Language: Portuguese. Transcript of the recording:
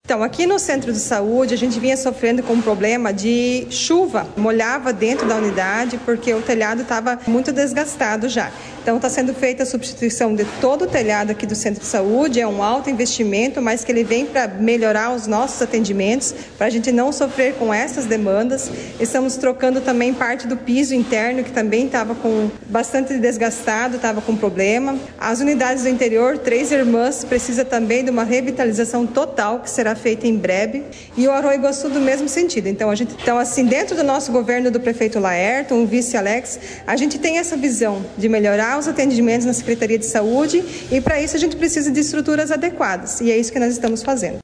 Então, aqui no Centro de Saúde, a gente vinha sofrendo com um problema de chuva. Molhava dentro da unidade porque o telhado estava muito desgastado já. Então, está sendo feita a substituição de todo o telhado aqui do Centro de Saúde. É um alto investimento, mas que ele vem para melhorar os nossos atendimentos, para a gente não sofrer com essas demandas. Estamos trocando também parte do piso interno, que também estava bastante desgastado, estava com problema. As unidades do interior, 3 Irmãs, precisa também de uma revitalização total, que será feita em breve, e o Arroio Iguaçu do mesmo sentido. Então, assim, dentro do nosso governo do prefeito Laerton, o vice Alex, a gente tem essa visão de melhorar os atendimentos na Secretaria de Saúde, e para isso a gente precisa de estruturas adequadas, e é isso que nós estamos fazendo.